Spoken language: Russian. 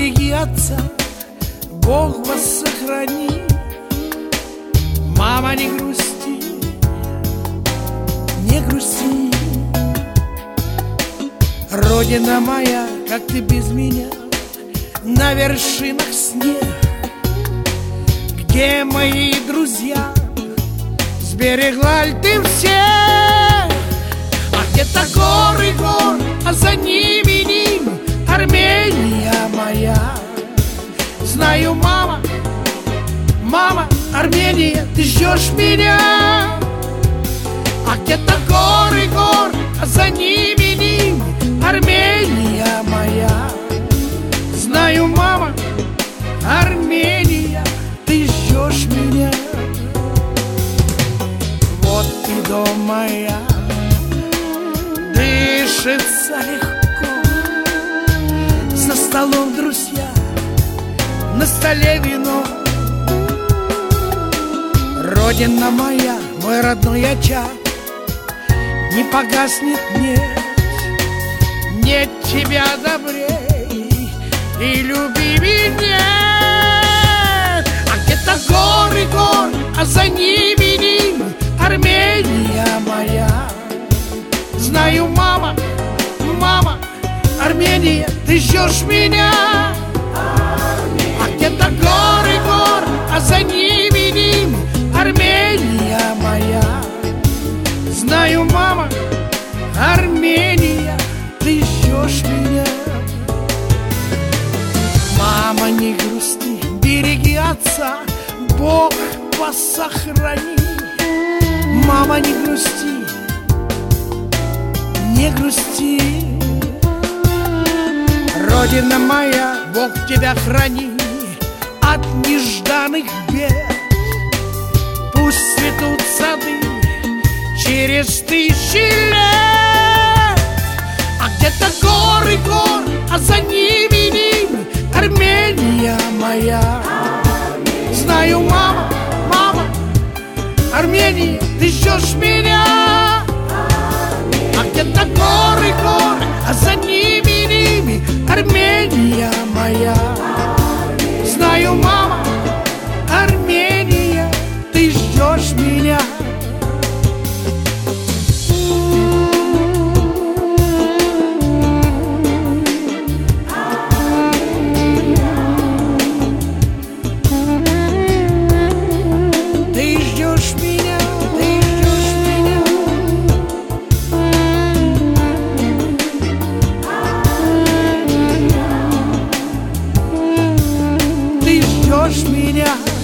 береги отца, Бог вас сохрани. Мама, не грусти, не грусти. Родина моя, как ты без меня, на вершинах снег. Где мои друзья? Сберегла ли ты всех? А где-то горы гор, а за ними Ним, Армения моя. Знаю, мама, мама, Армения, ты ждешь меня. А где-то горы гор, а за ними Ним, Армения моя. Знаю, мама, Армения, ты ждешь меня. Вот и дом моя, дышится легко. За столом друзья, на столе вино. Родина моя, мой родной очаг, не погаснет, нет тебя добрей и любимей нет. А где-то горы гор, а за ними Ним, Армения моя. Знаю, мама, мама, Армения, ты ждешь меня. А где-то горы гор, а за ними Ним, Армения моя. Знаю, мама, Армения, ты ждешь меня. Мама, не грусти, береги отца, Бог вас сохрани. Мама, не грусти, не грусти. Родина моя, Бог тебя храни от нежданных бед. Пусть цветут сады через тысячи лет. А где-то горы гор, а за ними Ним, Армения моя. Знаю, мама, мама, Армения, ты ждешь меня. А где-то горы гор, а за ними Ним, Армения моя. Знаю, мама, Армения, ты ждешь меня. Ты ждешь меня, ты ждешь меня. Ты ждешь меня.